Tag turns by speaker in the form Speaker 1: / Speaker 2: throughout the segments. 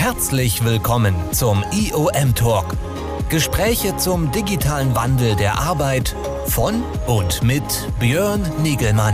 Speaker 1: Herzlich willkommen zum IOM Talk. Gespräche zum digitalen Wandel der Arbeit von und mit Björn Nigelmann.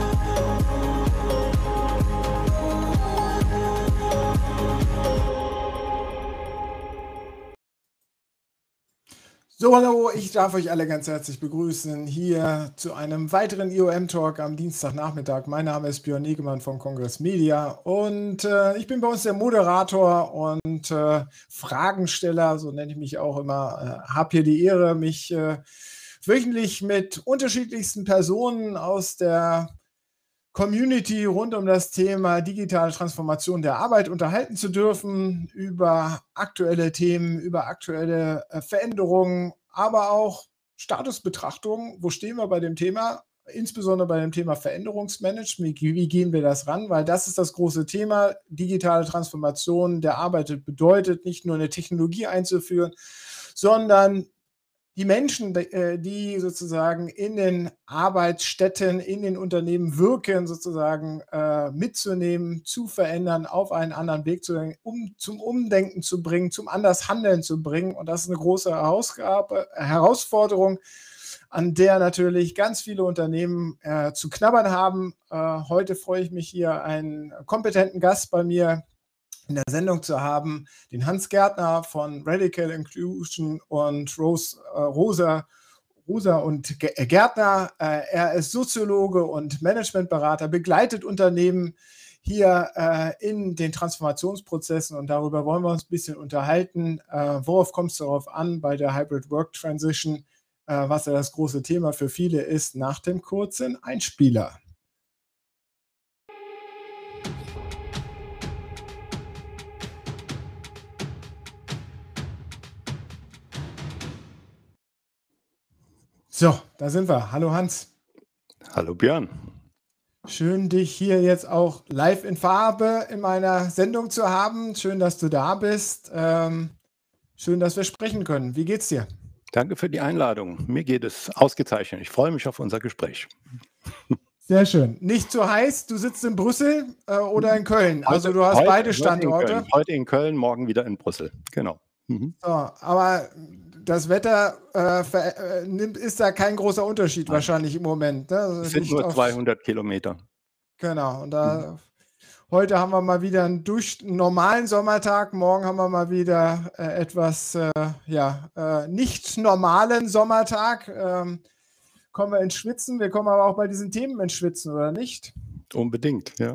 Speaker 2: So, hallo, ich darf euch alle ganz herzlich begrüßen hier zu einem weiteren IOM-Talk am Dienstagnachmittag. Mein Name ist Björn Nigelmann von Congress Media und ich bin bei uns der Moderator und Fragensteller, so nenne ich mich auch immer. Habe hier die Ehre, mich wöchentlich mit unterschiedlichsten Personen aus der Community rund um das Thema digitale Transformation der Arbeit unterhalten zu dürfen, über aktuelle Themen, über aktuelle Veränderungen, aber auch Statusbetrachtungen. Wo stehen wir bei dem Thema? Insbesondere bei dem Thema Veränderungsmanagement. Wie gehen wir das ran? Weil das ist das große Thema. Digitale Transformation der Arbeit bedeutet nicht nur eine Technologie einzuführen, sondern die Menschen, die sozusagen in den Arbeitsstätten, in den Unternehmen wirken, sozusagen mitzunehmen, zu verändern, auf einen anderen Weg zu bringen, zum Umdenken zu bringen, zum Andershandeln zu bringen. Und das ist eine große Herausforderung, an der natürlich ganz viele Unternehmen zu knabbern haben. Heute freue ich mich hier, einen kompetenten Gast bei mir in der Sendung zu haben, den Hans Gärtner von Radical Inclusion und Rosa und Gärtner. Er ist Soziologe und Managementberater, begleitet Unternehmen hier in den Transformationsprozessen und darüber wollen wir uns ein bisschen unterhalten. Worauf kommt es darauf an bei der Hybrid Work Transition, was ja das große Thema für viele ist, nach dem kurzen Einspieler. So, da sind wir. Hallo Hans.
Speaker 3: Hallo Björn.
Speaker 2: Schön, dich hier jetzt auch live in Farbe in meiner Sendung zu haben. Schön, dass du da bist. Schön, dass wir sprechen können. Wie geht's dir?
Speaker 3: Danke für die Einladung. Mir geht es ausgezeichnet. Ich freue mich auf unser Gespräch.
Speaker 2: Sehr schön. Nicht zu heiß. Du sitzt in Brüssel oder in Köln. Also du hast beide Standorte.
Speaker 3: Heute in Köln, morgen wieder in Brüssel. Genau.
Speaker 2: So, aber das Wetter ist da kein großer Unterschied wahrscheinlich im Moment. Ne? Also
Speaker 3: es sind nur 200 Kilometer.
Speaker 2: Genau. Und heute haben wir mal wieder einen normalen Sommertag. Morgen haben wir mal wieder etwas nicht normalen Sommertag. Kommen wir ins Schwitzen. Wir kommen aber auch bei diesen Themen ins Schwitzen, oder nicht?
Speaker 3: Unbedingt, ja.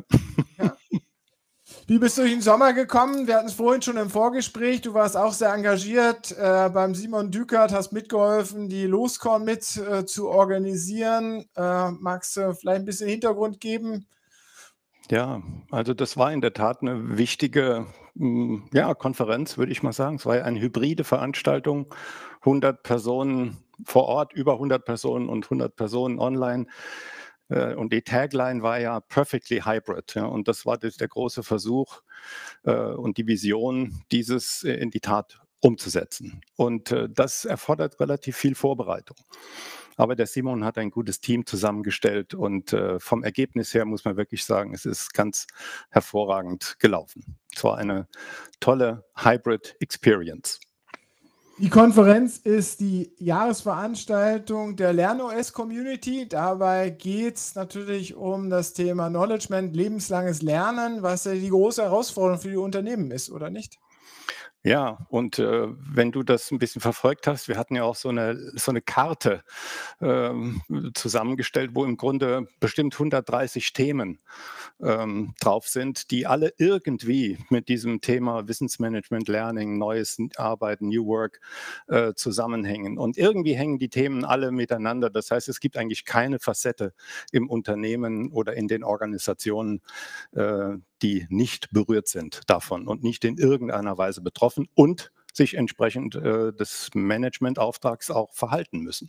Speaker 2: Wie bist du durch den Sommer gekommen? Wir hatten es vorhin schon im Vorgespräch. Du warst auch sehr engagiert beim Simon Dükert, hast mitgeholfen, die Loscon mit zu organisieren. Magst du vielleicht ein bisschen Hintergrund geben?
Speaker 3: Ja, also das war in der Tat eine wichtige Konferenz, würde ich mal sagen. Es war ja eine hybride Veranstaltung, 100 Personen vor Ort, über 100 Personen und 100 Personen online. Und die Tagline war ja Perfectly Hybrid. Ja, und das war der große Versuch und die Vision, dieses in die Tat umzusetzen. Und das erfordert relativ viel Vorbereitung. Aber der Simon hat ein gutes Team zusammengestellt und vom Ergebnis her muss man wirklich sagen, es ist ganz hervorragend gelaufen. Es war eine tolle Hybrid Experience.
Speaker 2: Die Konferenz ist die Jahresveranstaltung der LernOS-Community. Dabei geht es natürlich um das Thema Knowledgement, lebenslanges Lernen, was ja die große Herausforderung für die Unternehmen ist, oder nicht?
Speaker 3: Ja, und wenn du das ein bisschen verfolgt hast, wir hatten ja auch so eine Karte zusammengestellt, wo im Grunde bestimmt 130 Themen drauf sind, die alle irgendwie mit diesem Thema Wissensmanagement, Learning, neues Arbeiten, New Work zusammenhängen. Und irgendwie hängen die Themen alle miteinander. Das heißt, es gibt eigentlich keine Facette im Unternehmen oder in den Organisationen, die nicht berührt sind davon und nicht in irgendeiner Weise betroffen und sich entsprechend des Managementauftrags auch verhalten müssen.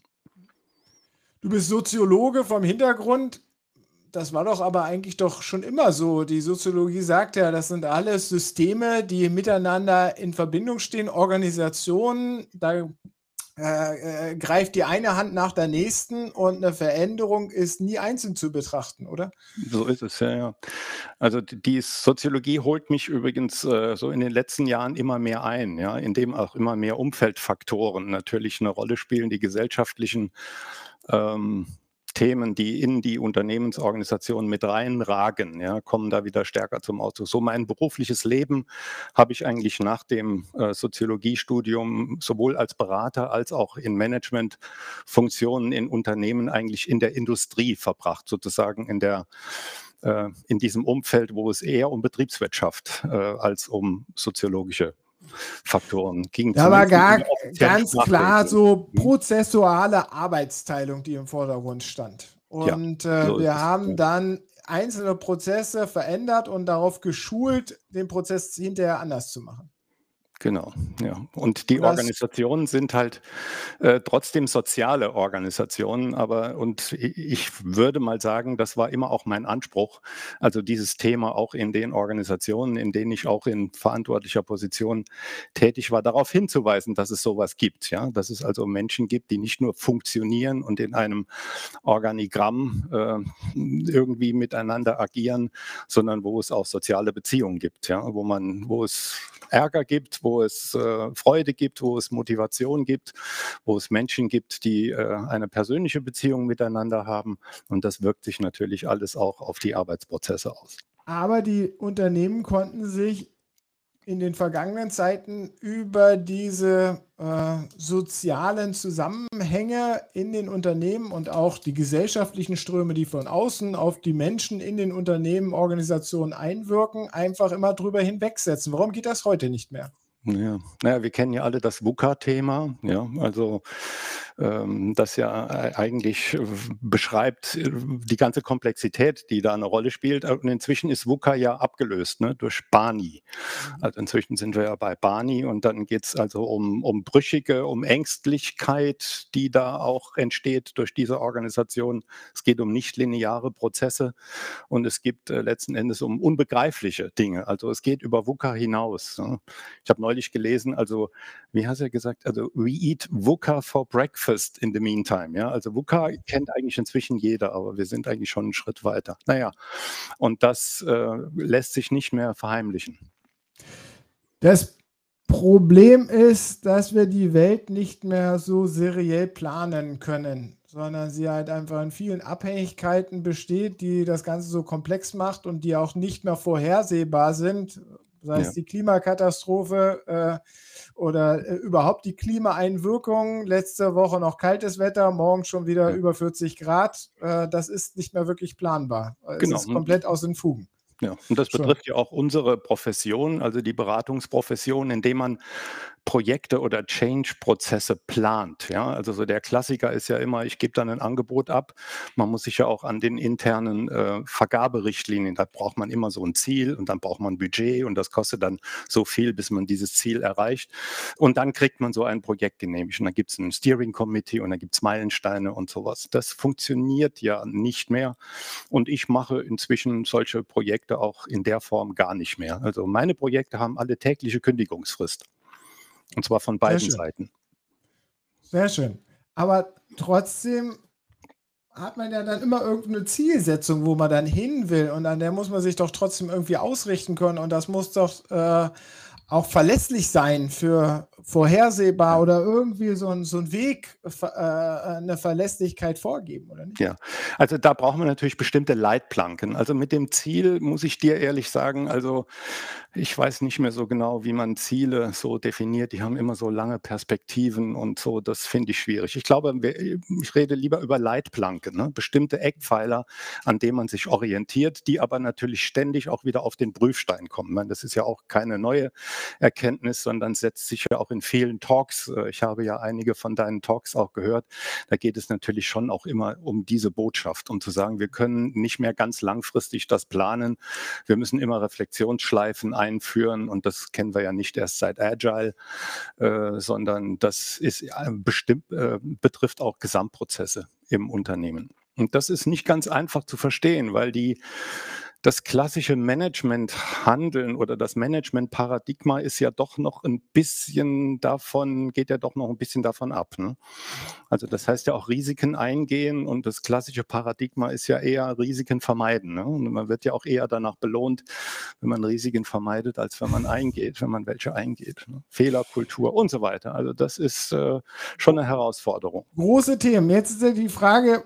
Speaker 2: Du bist Soziologe vom Hintergrund. Das war doch aber eigentlich doch schon immer so. Die Soziologie sagt ja, das sind alles Systeme, die miteinander in Verbindung stehen, Organisationen. Da greift die eine Hand nach der nächsten und eine Veränderung ist nie einzeln zu betrachten, oder?
Speaker 3: So ist es, ja, ja. Also die Soziologie holt mich übrigens so in den letzten Jahren immer mehr ein, ja, indem auch immer mehr Umfeldfaktoren natürlich eine Rolle spielen, die gesellschaftlichen ähm, Themen, die in die Unternehmensorganisation mit reinragen, ja, kommen da wieder stärker zum Ausdruck. So mein berufliches Leben habe ich eigentlich nach dem Soziologiestudium sowohl als Berater als auch in Managementfunktionen in Unternehmen eigentlich in der Industrie verbracht, sozusagen in diesem Umfeld, wo es eher um Betriebswirtschaft als um soziologische Faktoren ging.
Speaker 2: Da war
Speaker 3: Zumindest in der offiziellen
Speaker 2: ganz klar
Speaker 3: Sprachregelung.
Speaker 2: so prozessuale Arbeitsteilung, die im Vordergrund stand.
Speaker 3: Ja,
Speaker 2: Und
Speaker 3: so ist
Speaker 2: wir
Speaker 3: es.
Speaker 2: haben dann einzelne Prozesse verändert und darauf geschult, den Prozess hinterher anders zu machen.
Speaker 3: Genau, ja. Und die
Speaker 2: Und das
Speaker 3: Organisationen sind halt trotzdem soziale Organisationen, aber ich würde mal sagen, das war immer auch mein Anspruch, also dieses Thema auch in den Organisationen, in denen ich auch in verantwortlicher Position tätig war, darauf hinzuweisen, dass es sowas gibt, ja, dass es also Menschen gibt, die nicht nur funktionieren und in einem Organigramm irgendwie miteinander agieren, sondern wo es auch soziale Beziehungen gibt, ja, wo es Ärger gibt, wo es Freude gibt, wo es Motivation gibt, wo es Menschen gibt, die eine persönliche Beziehung miteinander haben. Und das wirkt sich natürlich alles auch auf die Arbeitsprozesse aus.
Speaker 2: Aber die Unternehmen konnten sich in den vergangenen Zeiten über diese sozialen Zusammenhänge in den Unternehmen und auch die gesellschaftlichen Ströme, die von außen auf die Menschen in den Unternehmen, Organisationen einwirken, einfach immer drüber hinwegsetzen. Warum geht das heute nicht mehr?
Speaker 3: Ja, naja, wir kennen ja alle das VUCA-Thema, ja, also das ja eigentlich beschreibt die ganze Komplexität, die da eine Rolle spielt. Und inzwischen ist VUCA ja abgelöst, ne, durch BANI. Also inzwischen sind wir ja bei BANI und dann geht es also um Brüchige, um Ängstlichkeit, die da auch entsteht durch diese Organisation. Es geht um nichtlineare Prozesse und es geht letzten Endes um unbegreifliche Dinge. Also es geht über VUCA hinaus. Ne? Ich habe neulich gelesen, also wie hast du gesagt, also we eat VUCA for breakfast in the meantime. Ja? Also VUCA kennt eigentlich inzwischen jeder, aber wir sind eigentlich schon einen Schritt weiter. Naja, und das lässt sich nicht mehr verheimlichen.
Speaker 2: Das Problem ist, dass wir die Welt nicht mehr so seriell planen können, sondern sie halt einfach in vielen Abhängigkeiten besteht, die das Ganze so komplex macht und die auch nicht mehr vorhersehbar sind, sei es
Speaker 3: Ja.
Speaker 2: die Klimakatastrophe oder überhaupt die Klimaeinwirkungen. Letzte Woche noch kaltes Wetter, morgen schon wieder über 40 Grad. Das ist nicht mehr wirklich planbar. Es
Speaker 3: Genau.
Speaker 2: ist komplett aus den Fugen.
Speaker 3: Ja, und das
Speaker 2: Schon.
Speaker 3: betrifft ja auch unsere Profession, also die Beratungsprofession, indem man Projekte oder Change-Prozesse plant. Ja, also so der Klassiker ist ja immer, ich gebe dann ein Angebot ab. Man muss sich ja auch an den internen Vergaberichtlinien, da braucht man immer so ein Ziel und dann braucht man ein Budget und das kostet dann so viel, bis man dieses Ziel erreicht. Und dann kriegt man so ein Projekt genehmigt und dann gibt es ein Steering Committee und dann gibt es Meilensteine und sowas. Das funktioniert ja nicht mehr und ich mache inzwischen solche Projekte auch in der Form gar nicht mehr. Also meine Projekte haben alle tägliche Kündigungsfrist. Und zwar von beiden Seiten.
Speaker 2: Sehr schön. Aber trotzdem hat man ja dann immer irgendeine Zielsetzung, wo man dann hin will. Und an der muss man sich doch trotzdem irgendwie ausrichten können. Und das muss doch auch verlässlich sein für vorhersehbar oder irgendwie so ein Weg, eine Verlässlichkeit vorgeben, oder nicht?
Speaker 3: Ja, also da braucht man natürlich bestimmte Leitplanken. Also mit dem Ziel muss ich dir ehrlich sagen, also ich weiß nicht mehr so genau, wie man Ziele so definiert. Die haben immer so lange Perspektiven und so. Das finde ich schwierig. Ich glaube, ich rede lieber über Leitplanken, ne? Bestimmte Eckpfeiler, an denen man sich orientiert, die aber natürlich ständig auch wieder auf den Prüfstein kommen. Ich meine, das ist ja auch keine neue Erkenntnis, sondern setzt sich ja auch in vielen Talks. Ich habe ja einige von deinen Talks auch gehört. Da geht es natürlich schon auch immer um diese Botschaft, um zu sagen, wir können nicht mehr ganz langfristig das planen. Wir müssen immer Reflexionsschleifen einführen und das kennen wir ja nicht erst seit Agile, sondern das ist bestimmt, betrifft auch Gesamtprozesse im Unternehmen. Und das ist nicht ganz einfach zu verstehen, weil das klassische Management-Handeln oder das Management-Paradigma ist ja doch noch ein bisschen davon, geht ja doch noch ein bisschen davon ab. Ne? Also das heißt ja auch Risiken eingehen und das klassische Paradigma ist ja eher Risiken vermeiden. Ne? Und man wird ja auch eher danach belohnt, wenn man Risiken vermeidet, als wenn man eingeht, wenn man welche eingeht. Ne? Fehlerkultur und so weiter. Also das ist schon eine Herausforderung.
Speaker 2: Große Themen. Jetzt ist ja die Frage,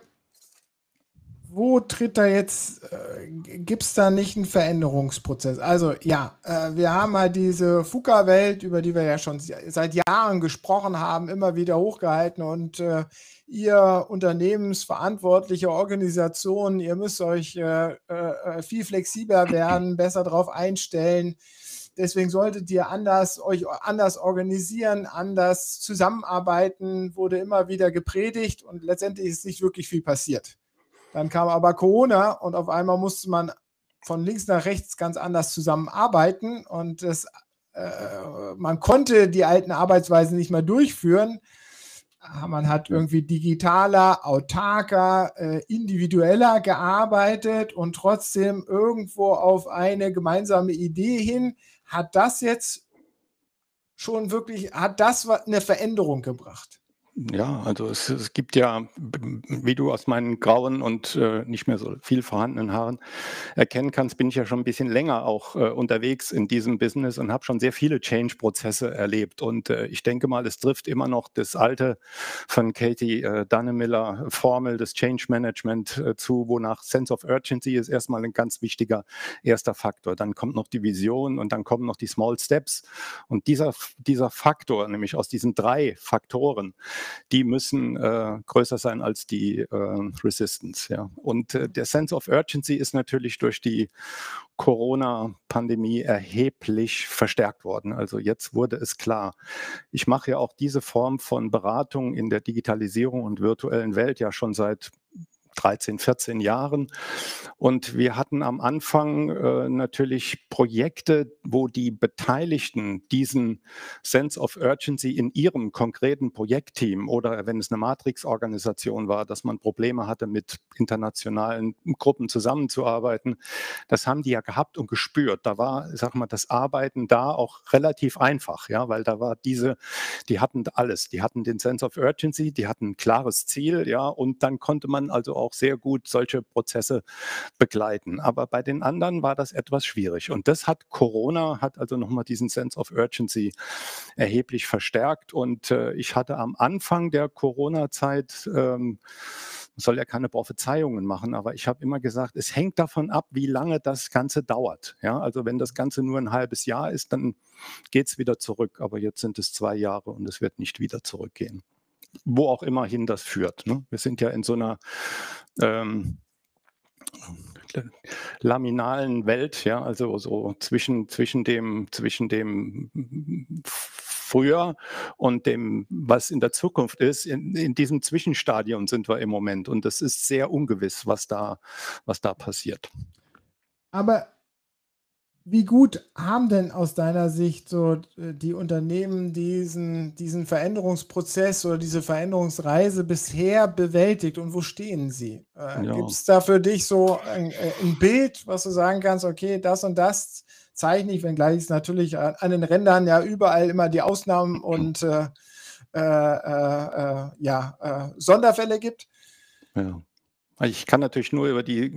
Speaker 2: wo tritt da jetzt, gibt es da nicht einen Veränderungsprozess? Also ja, wir haben halt diese VUCA-Welt, über die wir ja schon seit Jahren gesprochen haben, immer wieder hochgehalten und ihr unternehmensverantwortliche Organisationen, ihr müsst euch viel flexibler werden, besser darauf einstellen. Deswegen solltet ihr euch anders organisieren, anders zusammenarbeiten, wurde immer wieder gepredigt und letztendlich ist nicht wirklich viel passiert. Dann kam aber Corona und auf einmal musste man von links nach rechts ganz anders zusammenarbeiten und man konnte die alten Arbeitsweisen nicht mehr durchführen. Man hat irgendwie digitaler, autarker, individueller gearbeitet und trotzdem irgendwo auf eine gemeinsame Idee hin. Hat das jetzt schon wirklich, hat das eine Veränderung gebracht?
Speaker 3: Ja, also es gibt ja, wie du aus meinen grauen und nicht mehr so viel vorhandenen Haaren erkennen kannst, bin ich ja schon ein bisschen länger auch unterwegs in diesem Business und habe schon sehr viele Change-Prozesse erlebt. Und ich denke mal, es trifft immer noch das alte von Katie Dannemiller-Formel des Change Management zu, wonach Sense of Urgency ist erstmal ein ganz wichtiger erster Faktor. Dann kommt noch die Vision und dann kommen noch die Small Steps. Und dieser Faktor, nämlich aus diesen 3 Faktoren, die müssen größer sein als die Resistance. Ja. Und der Sense of Urgency ist natürlich durch die Corona-Pandemie erheblich verstärkt worden. Also jetzt wurde es klar. Ich mache ja auch diese Form von Beratung in der Digitalisierung und virtuellen Welt ja schon seit 13, 14 Jahren. Und wir hatten am Anfang natürlich Projekte, wo die Beteiligten diesen Sense of Urgency in ihrem konkreten Projektteam oder wenn es eine Matrix-Organisation war, dass man Probleme hatte, mit internationalen Gruppen zusammenzuarbeiten, das haben die ja gehabt und gespürt. Da war, sag mal, das Arbeiten da auch relativ einfach, ja, weil da war die hatten alles. Die hatten den Sense of Urgency, die hatten ein klares Ziel, ja, und dann konnte man also auch sehr gut solche Prozesse begleiten. Aber bei den anderen war das etwas schwierig. Und das hat Corona, hat also nochmal diesen Sense of Urgency erheblich verstärkt. Und ich hatte am Anfang der Corona-Zeit, soll ja keine Prophezeiungen machen, aber ich habe immer gesagt, es hängt davon ab, wie lange das Ganze dauert. Ja, also wenn das Ganze nur ein halbes Jahr ist, dann geht es wieder zurück. Aber jetzt sind es 2 Jahre und es wird nicht wieder zurückgehen. Wo auch immerhin das führt. Ne? Wir sind ja in so einer laminalen Welt, ja, also so zwischen dem früher und dem, was in der Zukunft ist, in diesem Zwischenstadium sind wir im Moment und das ist sehr ungewiss, was da passiert.
Speaker 2: Aber wie gut haben denn aus deiner Sicht so die Unternehmen diesen Veränderungsprozess oder diese Veränderungsreise bisher bewältigt und wo stehen sie?
Speaker 3: Ja.
Speaker 2: Gibt es da für dich so ein Bild, was du sagen kannst, okay, das und das zeichne ich, wenngleich es natürlich an den Rändern ja überall immer die Ausnahmen und Sonderfälle gibt?
Speaker 3: Ja. Ich kann natürlich nur über die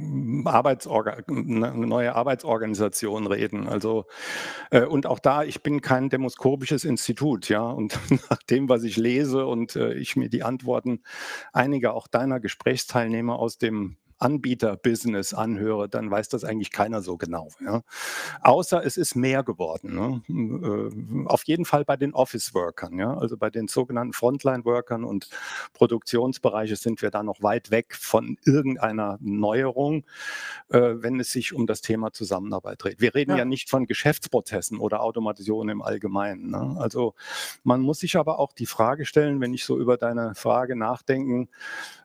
Speaker 3: neue Arbeitsorganisation reden. Also, und auch da, ich bin kein demoskopisches Institut, ja. Und nach dem, was ich lese und ich mir die Antworten einiger auch deiner Gesprächsteilnehmer aus dem Anbieterbusiness anhöre, dann weiß das eigentlich keiner so genau. Ja. Außer es ist mehr geworden. Ne? Auf jeden Fall bei den Office-Workern, ja? Also bei den sogenannten Frontline-Workern und Produktionsbereiche sind wir da noch weit weg von irgendeiner Neuerung, wenn es sich um das Thema Zusammenarbeit dreht. Wir reden ja nicht von Geschäftsprozessen oder Automatisation im Allgemeinen. Ne? Also man muss sich aber auch die Frage stellen, wenn ich so über deine Frage nachdenke,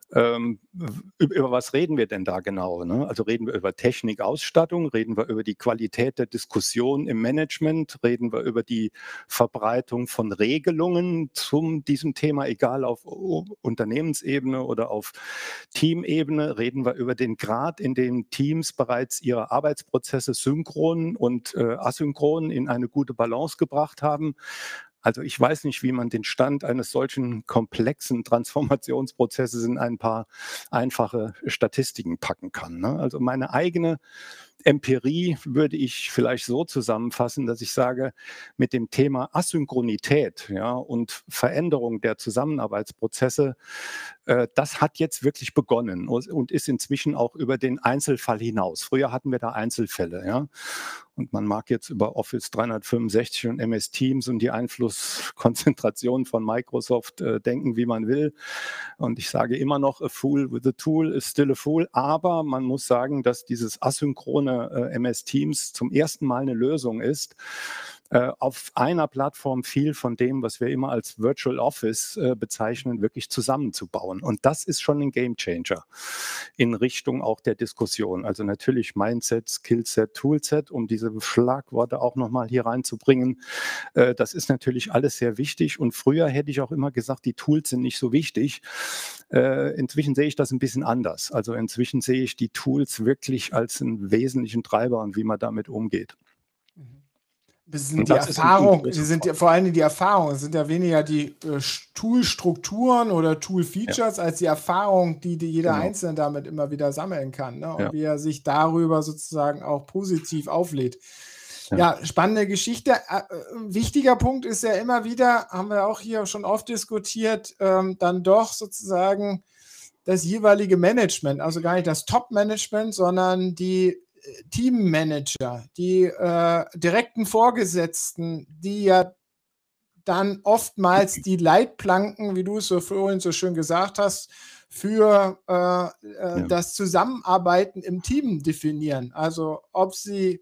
Speaker 3: Über was reden wir denn da genau? Ne? Also reden wir über Technik, Ausstattung, reden wir über die Qualität der Diskussion im Management, reden wir über die Verbreitung von Regelungen zu diesem Thema, egal auf Unternehmensebene oder auf Teamebene, reden wir über den Grad, in dem Teams bereits ihre Arbeitsprozesse synchron und asynchron in eine gute Balance gebracht haben. Also ich weiß nicht, wie man den Stand eines solchen komplexen Transformationsprozesses in ein paar einfache Statistiken packen kann. Ne? Also meine eigene Empirie würde ich vielleicht so zusammenfassen, dass ich sage, mit dem Thema Asynchronität, ja, und Veränderung der Zusammenarbeitsprozesse, das hat jetzt wirklich begonnen und ist inzwischen auch über den Einzelfall hinaus. Früher hatten wir da Einzelfälle, ja. Und man mag jetzt über Office 365 und MS Teams und die Einflusskonzentration von Microsoft denken, wie man will. Und ich sage immer noch, a fool with a tool is still a fool. Aber man muss sagen, dass dieses asynchrone MS Teams zum ersten Mal eine Lösung ist, auf einer Plattform viel von dem, was wir immer als Virtual Office bezeichnen, wirklich zusammenzubauen. Und das ist schon ein Gamechanger in Richtung auch der Diskussion. Also natürlich Mindset, Skillset, Toolset, um diese Schlagworte auch nochmal hier reinzubringen. Das ist natürlich alles sehr wichtig. Und früher hätte ich auch immer gesagt, die Tools sind nicht so wichtig. Inzwischen sehe ich das ein bisschen anders. Also inzwischen sehe ich die Tools wirklich als einen wesentlichen Treiber und wie man damit umgeht.
Speaker 2: Das sind die Erfahrungen, vor allem die Erfahrungen, es sind ja weniger die Tool-Strukturen oder Tool-Features, als die Erfahrung, die jeder Einzelne damit immer wieder sammeln kann, ne? Und wie er sich darüber sozusagen auch positiv auflädt. Ja, spannende Geschichte. Wichtiger Punkt ist ja immer wieder, haben wir auch hier schon oft diskutiert, dann doch sozusagen das jeweilige Management, also gar nicht das Top-Management, sondern die Teammanager, die direkten Vorgesetzten, die ja dann oftmals die Leitplanken, wie du es so vorhin so schön gesagt hast, für das Zusammenarbeiten im Team definieren. Also ob sie,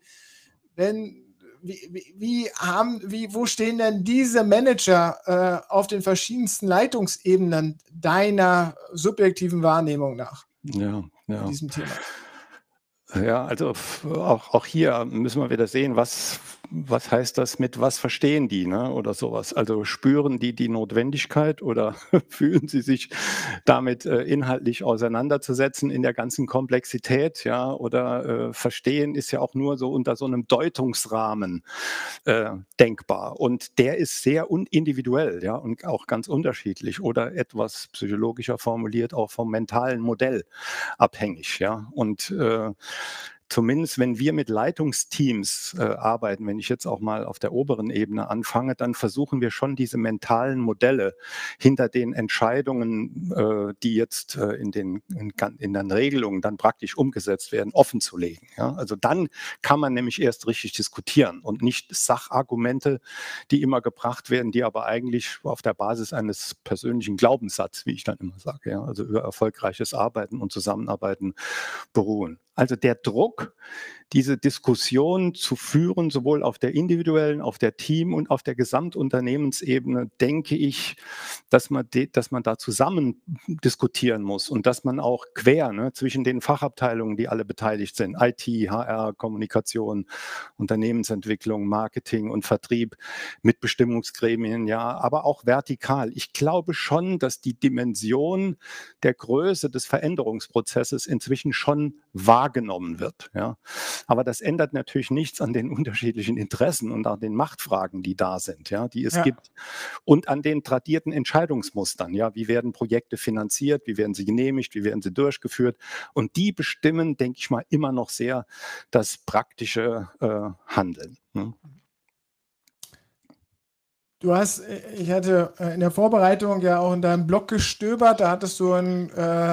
Speaker 2: wo stehen denn diese Manager auf den verschiedensten Leitungsebenen deiner subjektiven Wahrnehmung nach?
Speaker 3: In
Speaker 2: diesem Thema.
Speaker 3: Ja, also auch hier müssen wir wieder sehen, was heißt das mit, was verstehen die, ne, oder sowas. Also spüren die Notwendigkeit oder fühlen sie sich damit inhaltlich auseinanderzusetzen in der ganzen Komplexität, ja, oder verstehen ist ja auch nur so unter so einem Deutungsrahmen denkbar. Und der ist sehr individuell, ja, und auch ganz unterschiedlich oder etwas psychologischer formuliert auch vom mentalen Modell abhängig, ja. Und zumindest wenn wir mit Leitungsteams arbeiten, wenn ich jetzt auch mal auf der oberen Ebene anfange, dann versuchen wir schon diese mentalen Modelle hinter den Entscheidungen, die jetzt in den Regelungen dann praktisch umgesetzt werden, offenzulegen. Ja? Also dann kann man nämlich erst richtig diskutieren und nicht Sachargumente, die immer gebracht werden, die aber eigentlich auf der Basis eines persönlichen Glaubenssatzes, wie ich dann immer sage, ja? Also über erfolgreiches Arbeiten und Zusammenarbeiten beruhen. Also der Druck, diese Diskussion zu führen, sowohl auf der individuellen, auf der Team- und auf der Gesamtunternehmensebene, denke ich, dass man da zusammen diskutieren muss und dass man auch quer, ne, zwischen den Fachabteilungen, die alle beteiligt sind, IT, HR, Kommunikation, Unternehmensentwicklung, Marketing und Vertrieb, Mitbestimmungsgremien, ja, aber auch vertikal. Ich glaube schon, dass die Dimension der Größe des Veränderungsprozesses inzwischen schon wahrgenommen wird, ja. Aber das ändert natürlich nichts an den unterschiedlichen Interessen und an den Machtfragen, die da sind, ja, die es gibt. Und an den tradierten Entscheidungsmustern, ja, wie werden Projekte finanziert, wie werden sie genehmigt, wie werden sie durchgeführt. Und die bestimmen, denke ich mal, immer noch sehr das praktische Handeln. Ne?
Speaker 2: Ich hatte in der Vorbereitung ja auch in deinem Blog gestöbert, da hattest du einen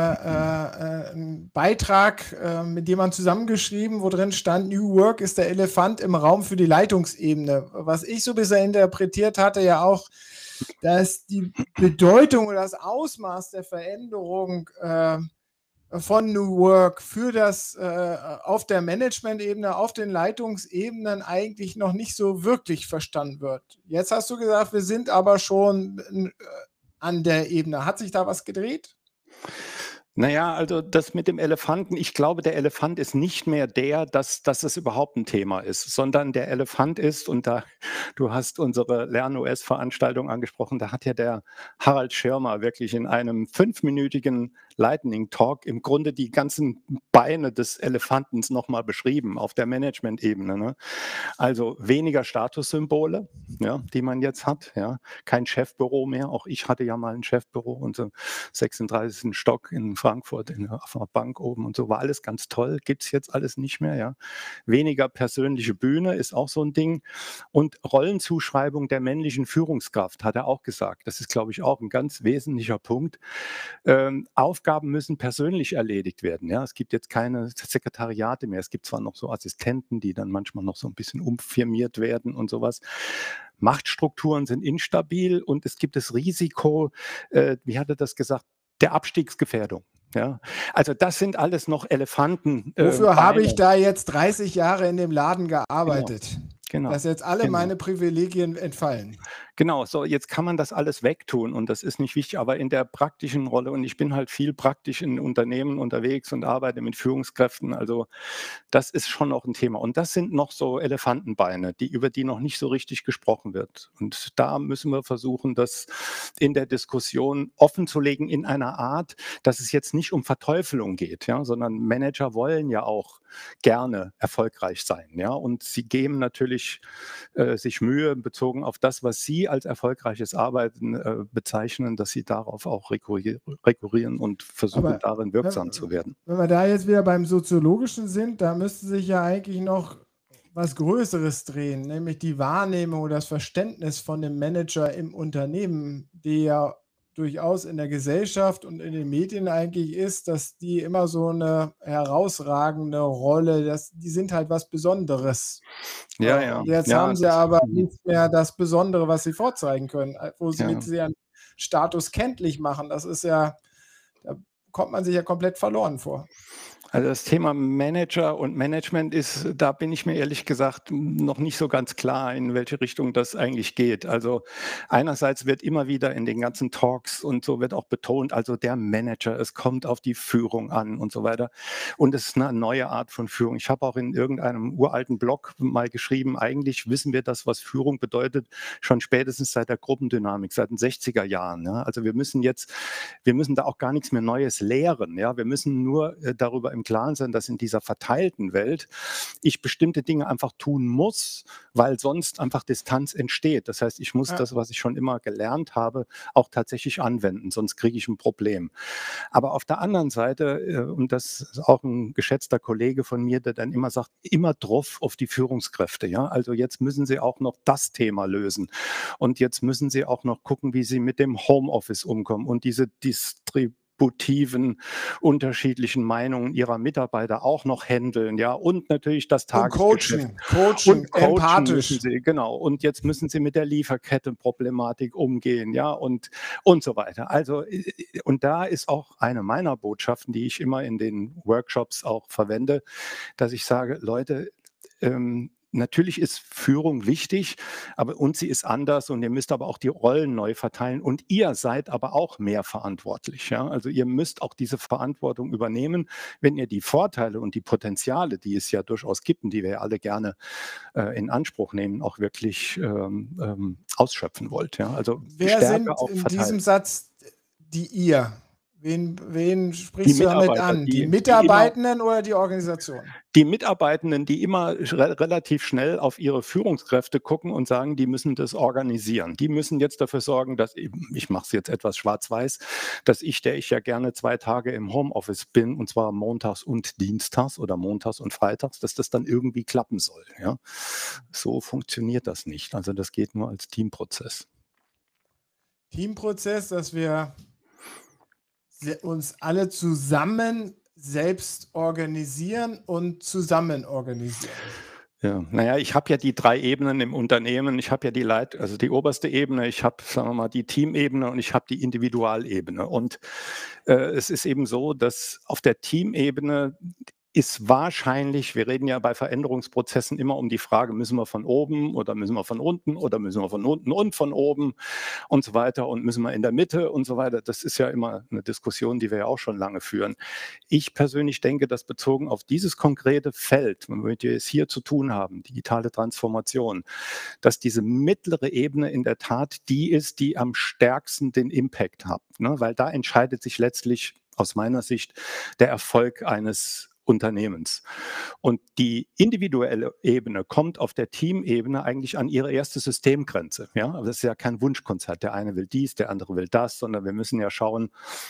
Speaker 2: Beitrag mit jemandem zusammengeschrieben, wo drin stand, New Work ist der Elefant im Raum für die Leitungsebene. Was ich so bisher interpretiert hatte, ja auch, dass die Bedeutung oder das Ausmaß der Veränderung von New Work für das auf der Management-Ebene, auf den Leitungsebenen eigentlich noch nicht so wirklich verstanden wird. Jetzt hast du gesagt, wir sind aber schon an der Ebene. Hat sich da was gedreht?
Speaker 3: Naja, also das mit dem Elefanten, ich glaube, der Elefant ist nicht mehr dass es überhaupt ein Thema ist, sondern der Elefant ist, und da du hast unsere Lern-OS-Veranstaltung angesprochen, da hat ja der Harald Schirmer wirklich in einem 5-minütigen Lightning Talk im Grunde die ganzen Beine des Elefantens noch mal beschrieben auf der Management-Ebene, ne? Also weniger Statussymbole, ja, die man jetzt hat, ja. Kein Chefbüro mehr. Auch ich hatte ja mal ein Chefbüro und so 36. Stock in Frankfurt auf einer Bank oben und so, war alles ganz toll, gibt es jetzt alles nicht mehr, ja. Weniger persönliche Bühne ist auch so ein Ding, und Rollenzuschreibung der männlichen Führungskraft, hat er auch gesagt. Das ist, glaube ich, auch ein ganz wesentlicher Punkt. Aufgaben müssen persönlich erledigt werden, ja. Es gibt jetzt keine Sekretariate mehr. Es gibt zwar noch so Assistenten, die dann manchmal noch so ein bisschen umfirmiert werden und sowas. Machtstrukturen sind instabil und es gibt das Risiko, wie hat er das gesagt, der Abstiegsgefährdung. Ja, also das sind alles noch Elefanten.
Speaker 2: Wofür habe ich da jetzt 30 Jahre in dem Laden gearbeitet?
Speaker 3: Genau,
Speaker 2: dass jetzt alle meine Privilegien entfallen.
Speaker 3: Genau, so jetzt kann man das alles wegtun und das ist nicht wichtig, aber in der praktischen Rolle, und ich bin halt viel praktisch in Unternehmen unterwegs und arbeite mit Führungskräften, also das ist schon noch ein Thema. Und das sind noch so Elefantenbeine, über die noch nicht so richtig gesprochen wird. Und da müssen wir versuchen, das in der Diskussion offenzulegen in einer Art, dass es jetzt nicht um Verteufelung geht, ja, sondern Manager wollen ja auch gerne erfolgreich sein, ja, und sie geben natürlich sich Mühe bezogen auf das, was sie als erfolgreiches Arbeiten bezeichnen, dass sie darauf auch rekurrieren und versuchen, darin wirksam zu werden.
Speaker 2: Wenn wir da jetzt wieder beim Soziologischen sind, da müsste sich ja eigentlich noch was Größeres drehen, nämlich die Wahrnehmung oder das Verständnis von dem Manager im Unternehmen, der durchaus in der Gesellschaft und in den Medien eigentlich ist, dass die immer so eine herausragende Rolle, die sind halt was Besonderes.
Speaker 3: Ja, ja.
Speaker 2: Und jetzt haben sie aber nicht mehr das Besondere, was sie vorzeigen können, womit sie ihren Status kenntlich machen. Das ist ja, da kommt man sich ja komplett verloren vor.
Speaker 3: Also das Thema Manager und Management ist, da bin ich mir ehrlich gesagt noch nicht so ganz klar, in welche Richtung das eigentlich geht. Also einerseits wird immer wieder in den ganzen Talks und so wird auch betont, also der Manager, es kommt auf die Führung an und so weiter. Und es ist eine neue Art von Führung. Ich habe auch in irgendeinem uralten Blog mal geschrieben, eigentlich wissen wir das, was Führung bedeutet, schon spätestens seit der Gruppendynamik, seit den 60er Jahren. Ja. Also wir müssen da auch gar nichts mehr Neues lehren. Ja. Wir müssen nur darüber im Klaren sein, dass in dieser verteilten Welt ich bestimmte Dinge einfach tun muss, weil sonst einfach Distanz entsteht. Das heißt, ich muss das, was ich schon immer gelernt habe, auch tatsächlich anwenden, sonst kriege ich ein Problem. Aber auf der anderen Seite, und das ist auch ein geschätzter Kollege von mir, der dann immer sagt, immer drauf auf die Führungskräfte. Ja? Also jetzt müssen sie auch noch das Thema lösen. Und jetzt müssen sie auch noch gucken, wie sie mit dem Homeoffice umkommen und diese unterschiedlichen Meinungen ihrer Mitarbeiter auch noch handeln, ja, und natürlich das Tagesgeschäft.
Speaker 2: Coaching, empathisch.
Speaker 3: Genau, und jetzt müssen sie mit der Lieferkettenproblematik umgehen, ja, und so weiter. Also, und da ist auch eine meiner Botschaften, die ich immer in den Workshops auch verwende, dass ich sage, Leute, natürlich ist Führung wichtig, und sie ist anders und ihr müsst aber auch die Rollen neu verteilen und ihr seid aber auch mehr verantwortlich. Ja? Also ihr müsst auch diese Verantwortung übernehmen, wenn ihr die Vorteile und die Potenziale, die es ja durchaus gibt und die wir ja alle gerne in Anspruch nehmen, auch wirklich ausschöpfen wollt. Ja? Also
Speaker 2: wer sind in diesem Satz die ihr? Wen sprichst du damit an? Die Mitarbeitenden oder die Organisation?
Speaker 3: Die Mitarbeitenden, die immer relativ schnell auf ihre Führungskräfte gucken und sagen, die müssen das organisieren. Die müssen jetzt dafür sorgen, dass, ich mache es jetzt etwas schwarz-weiß, dass der ich ja gerne 2 Tage im Homeoffice bin, und zwar montags und dienstags oder montags und freitags, dass das dann irgendwie klappen soll. Ja? So funktioniert das nicht. Also das geht nur als Teamprozess.
Speaker 2: Teamprozess, dass wir uns alle zusammen selbst organisieren und zusammen organisieren.
Speaker 3: Ja, naja, ich habe ja die 3 Ebenen im Unternehmen. Ich habe ja also die oberste Ebene, ich habe, sagen wir mal, die Teamebene und ich habe die Individualebene. Und es ist eben so, dass auf der Teamebene ist wahrscheinlich, wir reden ja bei Veränderungsprozessen immer um die Frage, müssen wir von oben oder müssen wir von unten oder müssen wir von unten und von oben und so weiter und müssen wir in der Mitte und so weiter. Das ist ja immer eine Diskussion, die wir ja auch schon lange führen. Ich persönlich denke, dass bezogen auf dieses konkrete Feld, womit wir es hier zu tun haben, digitale Transformation, dass diese mittlere Ebene in der Tat die ist, die am stärksten den Impact hat, ne? Weil da entscheidet sich letztlich aus meiner Sicht der Erfolg eines Unternehmens. Und die individuelle Ebene kommt auf der Teamebene eigentlich an ihre erste Systemgrenze. Ja? Aber das ist ja kein Wunschkonzert. Der eine will dies, der andere will das, sondern wir müssen ja schauen,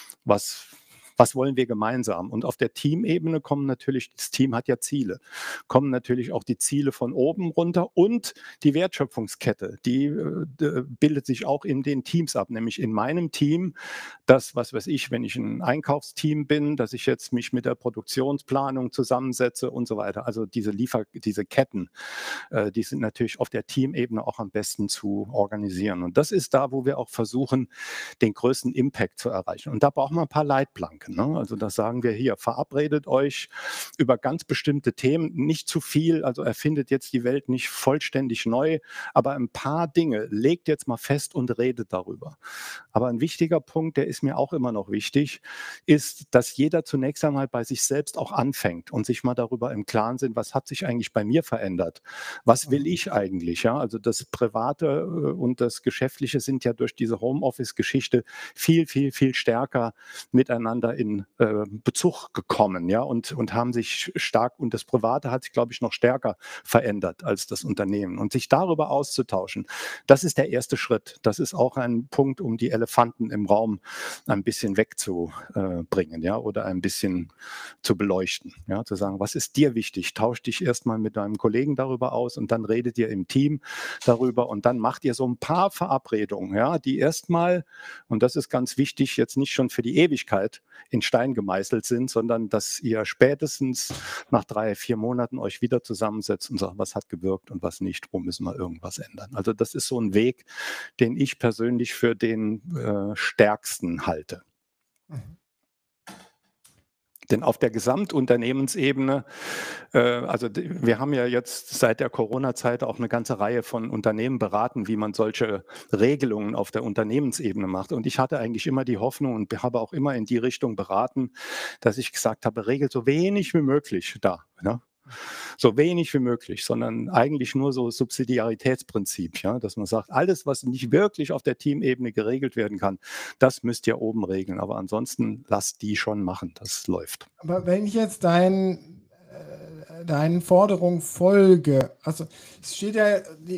Speaker 3: was wollen wir gemeinsam? Und auf der Teamebene kommen natürlich, das Team hat ja Ziele, kommen natürlich auch die Ziele von oben runter und die Wertschöpfungskette, die bildet sich auch in den Teams ab, nämlich in meinem Team, das, was weiß ich, wenn ich ein Einkaufsteam bin, dass ich jetzt mich mit der Produktionsplanung zusammensetze und so weiter. Also diese Ketten, die sind natürlich auf der Teamebene auch am besten zu organisieren. Und das ist da, wo wir auch versuchen, den größten Impact zu erreichen. Und da brauchen wir ein paar Leitplanken. Ne? Also das sagen wir hier, verabredet euch über ganz bestimmte Themen, nicht zu viel, also erfindet jetzt die Welt nicht vollständig neu, aber ein paar Dinge legt jetzt mal fest und redet darüber. Aber ein wichtiger Punkt, der ist mir auch immer noch wichtig, ist, dass jeder zunächst einmal bei sich selbst auch anfängt und sich mal darüber im Klaren sind, was hat sich eigentlich bei mir verändert? Was will ich eigentlich? Ja? Also das Private und das Geschäftliche sind ja durch diese Homeoffice-Geschichte viel, viel, viel stärker miteinander in Bezug gekommen, ja, und haben sich stark, und das Private hat sich, glaube ich, noch stärker verändert als das Unternehmen. Und sich darüber auszutauschen, das ist der erste Schritt. Das ist auch ein Punkt, um die Elefanten im Raum ein bisschen wegzubringen, ja, oder ein bisschen zu beleuchten, ja, zu sagen, was ist dir wichtig? Tausch dich erstmal mit deinem Kollegen darüber aus und dann redet ihr im Team darüber und dann macht ihr so ein paar Verabredungen, ja, die erstmal, und das ist ganz wichtig, jetzt nicht schon für die Ewigkeit in Stein gemeißelt sind, sondern dass ihr spätestens nach 3-4 Monaten euch wieder zusammensetzt und sagt, was hat gewirkt und was nicht, wo müssen wir irgendwas ändern. Also das ist so ein Weg, den ich persönlich für den stärksten halte. Denn auf der Gesamtunternehmensebene, also wir haben ja jetzt seit der Corona-Zeit auch eine ganze Reihe von Unternehmen beraten, wie man solche Regelungen auf der Unternehmensebene macht. Und ich hatte eigentlich immer die Hoffnung und habe auch immer in die Richtung beraten, dass ich gesagt habe, regelt so wenig wie möglich da. Ne? So wenig wie möglich, sondern eigentlich nur so Subsidiaritätsprinzip, ja, dass man sagt, alles, was nicht wirklich auf der Teamebene geregelt werden kann, das müsst ihr oben regeln. Aber ansonsten lasst die schon machen, das läuft.
Speaker 2: Aber wenn ich jetzt deinen Forderungen folge, also es steht ja,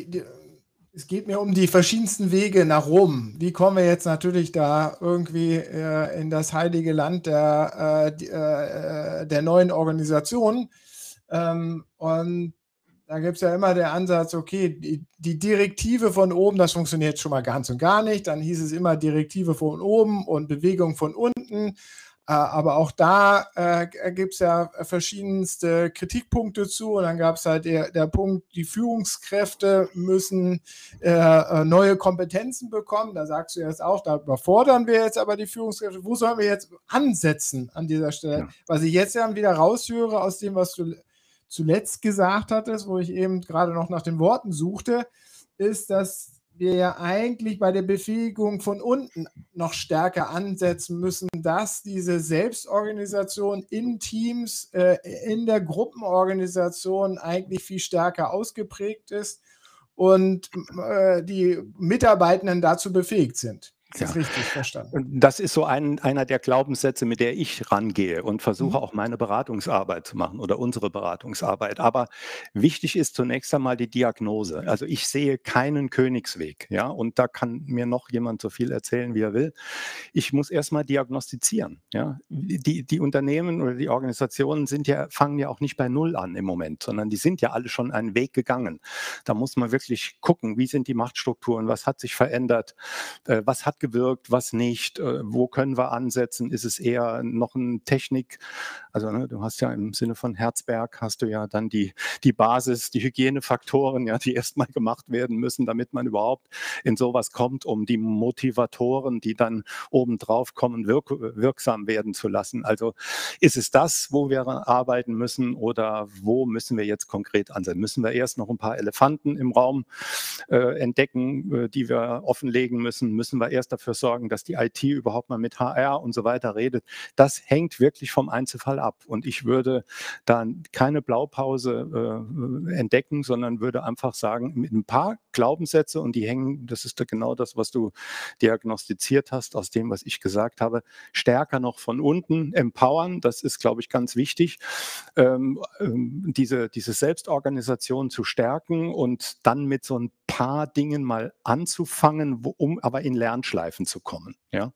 Speaker 2: es geht mir um die verschiedensten Wege nach Rom. Wie kommen wir jetzt natürlich da irgendwie in das heilige Land der neuen Organisation? Und da gibt es ja immer den Ansatz, okay, die Direktive von oben, das funktioniert schon mal ganz und gar nicht. Dann hieß es immer Direktive von oben und Bewegung von unten. Aber auch da gibt es ja verschiedenste Kritikpunkte zu. Und dann gab es halt der Punkt, die Führungskräfte müssen neue Kompetenzen bekommen. Da sagst du jetzt auch, da überfordern wir jetzt aber die Führungskräfte. Wo sollen wir jetzt ansetzen an dieser Stelle? Ja. Was ich jetzt ja wieder raushöre aus dem, was du zuletzt gesagt hattest, wo ich eben gerade noch nach den Worten suchte, ist, dass wir ja eigentlich bei der Befähigung von unten noch stärker ansetzen müssen, dass diese Selbstorganisation in Teams, in der Gruppenorganisation eigentlich viel stärker ausgeprägt ist und die Mitarbeitenden dazu befähigt sind. Ist das richtig verstanden?
Speaker 3: Das ist so einer der Glaubenssätze, mit der ich rangehe und versuche auch meine Beratungsarbeit zu machen oder unsere Beratungsarbeit. Aber wichtig ist zunächst einmal die Diagnose. Also ich sehe keinen Königsweg, ja, und da kann mir noch jemand so viel erzählen, wie er will. Ich muss erstmal diagnostizieren, ja. Die Unternehmen oder die Organisationen fangen ja auch nicht bei Null an im Moment, sondern die sind ja alle schon einen Weg gegangen. Da muss man wirklich gucken, wie sind die Machtstrukturen, was hat sich verändert, was hat hat gewirkt, was nicht, wo können wir ansetzen, ist es eher noch ein Technik, also ne, du hast ja im Sinne von Herzberg, hast du ja dann die Basis, die Hygienefaktoren, ja, die erstmal gemacht werden müssen, damit man überhaupt in sowas kommt, um die Motivatoren, die dann obendrauf kommen, wirksam werden zu lassen. Also ist es das, wo wir arbeiten müssen oder wo müssen wir jetzt konkret ansetzen? Müssen wir erst noch ein paar Elefanten im Raum entdecken, die wir offenlegen müssen? Müssen wir erst dafür sorgen, dass die IT überhaupt mal mit HR und so weiter redet? Das hängt wirklich vom Einzelfall ab. Und ich würde da keine Blaupause entdecken, sondern würde einfach sagen, mit ein paar Glaubenssätze, und die hängen, das ist genau das, was du diagnostiziert hast aus dem, was ich gesagt habe, stärker noch von unten empowern. Das ist, glaube ich, ganz wichtig, diese Selbstorganisation zu stärken und dann mit so ein paar Dingen mal anzufangen, um aber in Lernschleifen zu kommen. Ja?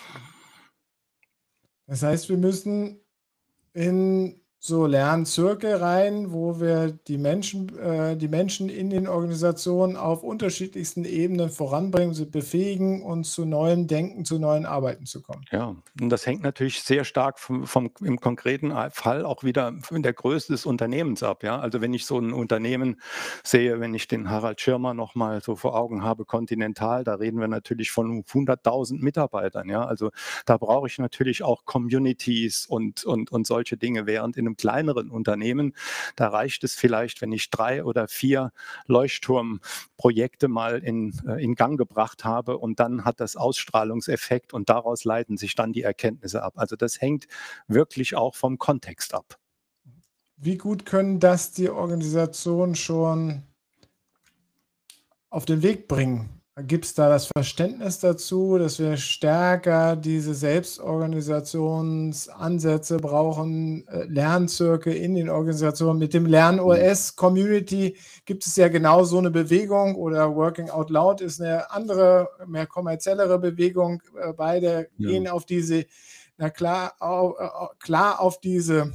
Speaker 2: Das heißt, wir müssen in so Lernzirkel rein, wo wir die Menschen in den Organisationen auf unterschiedlichsten Ebenen voranbringen, sie befähigen, uns zu neuem Denken, zu neuen Arbeiten zu kommen.
Speaker 3: Ja, und das hängt natürlich sehr stark im konkreten Fall auch wieder von der Größe des Unternehmens ab. Ja? Also wenn ich so ein Unternehmen sehe, wenn ich den Harald Schirmer noch mal so vor Augen habe, Continental, da reden wir natürlich von 100.000 Mitarbeitern. Ja? Also da brauche ich natürlich auch Communities und solche Dinge, während in einem kleineren Unternehmen, da reicht es vielleicht, wenn ich 3 oder 4 Leuchtturmprojekte mal in Gang gebracht habe und dann hat das Ausstrahlungseffekt und daraus leiten sich dann die Erkenntnisse ab. Also das hängt wirklich auch vom Kontext ab.
Speaker 2: Wie gut können das die Organisationen schon auf den Weg bringen? Gibt es da das Verständnis dazu, dass wir stärker diese Selbstorganisationsansätze brauchen, Lernzirkel in den Organisationen? Mit dem Lern-OS-Community gibt es ja genau so eine Bewegung, oder Working Out Loud ist eine andere, mehr kommerziellere Bewegung. Beide gehen auf diese, klar auf diese